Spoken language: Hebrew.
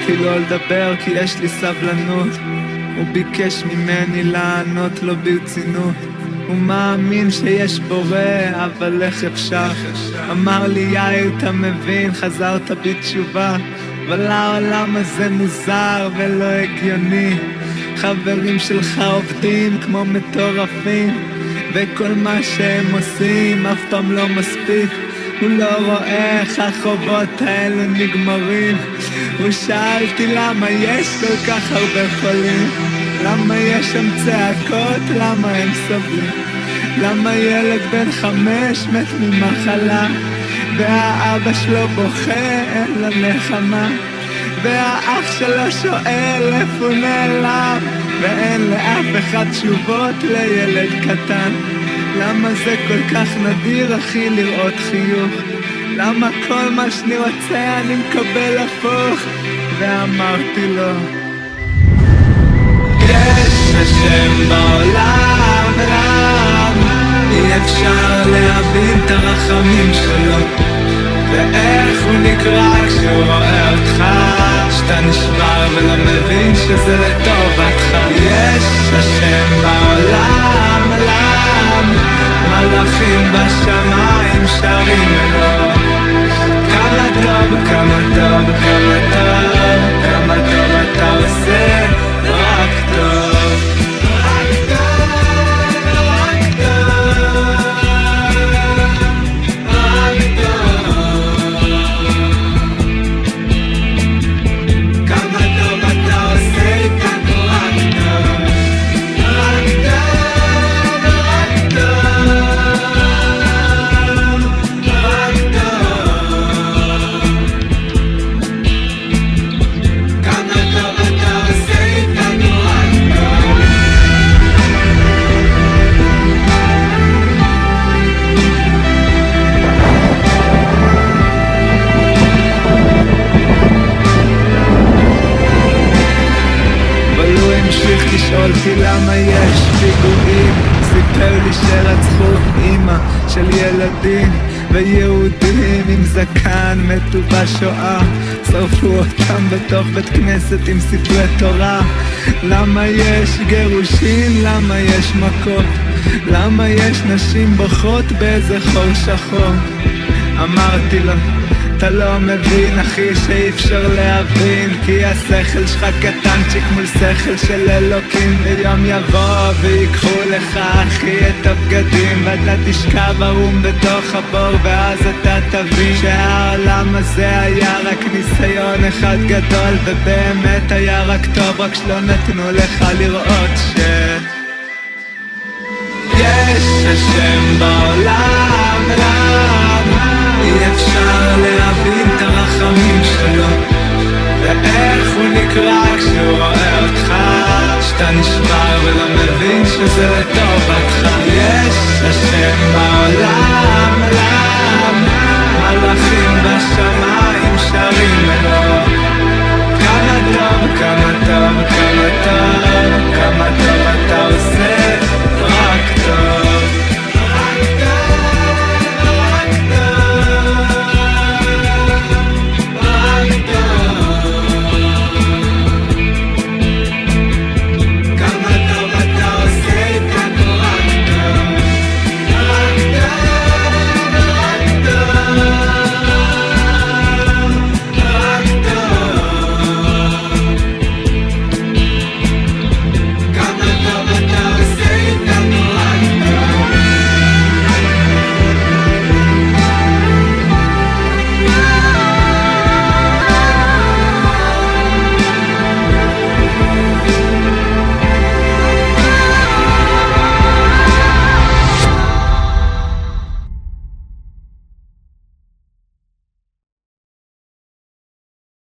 אמרתי לו לדבר כי יש לי סבלנות. הוא ביקש ממני לענות לו ברצינות. הוא מאמין שיש בורא, אבל איך אפשר? אמר לי יאיר, אתה מבין, חזרת בתשובה, אבל העולם הזה מוזר ולא הגיוני. חברים שלך עובדים כמו מטורפים, וכל מה שהם עושים אף פעם לא מספיק. הוא לא רואה איך החובות האלו נגמרים. הוא שאלתי למה יש כל כך הרבה חולים, למה יש שם צעקות, למה הם סובלים, למה ילד בן 5 מת ממחלה, והאבא שלו בוכה, אין לו נחמה, והאח שלו שואל איפה הוא נעלם, ואין לאף אחד תשובות לילד קטן. למה זה כל כך נדיר אחי לראות חיוך? למה כל מה שאני רוצה אני מקבל הפוך? ואמרתי לו, יש השם בעולם, אי אפשר להבין את הרחמים שלו, ואיך הוא נקרא כשהוא רואה אותך, שאתה נשבר ולא מבין שזה לטובתך. יש השם בעולם, מלאכים בשמיים שרים אלו, כמה טוב, כמה טוב, כמה טוב, כמה טוב אתה עושה, רק טוב, רק טוב, רק טוב, רק טוב, כמה טוב אתה עושה איתנו, רק טוב, רק טוב, רק טוב, רק טוב, כמה טוב אתה עושה איתנו, רק טוב. אבל הוא המשיך לשאול אותי למה יש פיגועים. סיפר לי שרצחו אמא של ילדים, ויהודים עם זקן מתו בשואה, שרפו אותם בתוך בית כנסת עם ספרי תורה. למה יש גירושים? למה יש מכות? למה יש נשים בוכות באיזה חור שחור? אמרתי לו, אתה לא מבין אחי שאי אפשר להבין, כי השכל שלך קטנצ'יק מול שכל של אלוקים. ויום יבוא ויקחו לך אחי את הבגדים, ואתה תשכב ערום בתוך הבור, ואז אתה תבין שהעולם הזה היה רק ניסיון אחד גדול, ובאמת היה רק טוב, רק שלא נתנו לך לראות יש השם בעולם, אי אפשר להבין את הרחמים שלו, ואיך הוא נקרא כשהוא רואה אותך, שאתה נשבר ולא מבין שזה לטובתך. יש השם בעולם,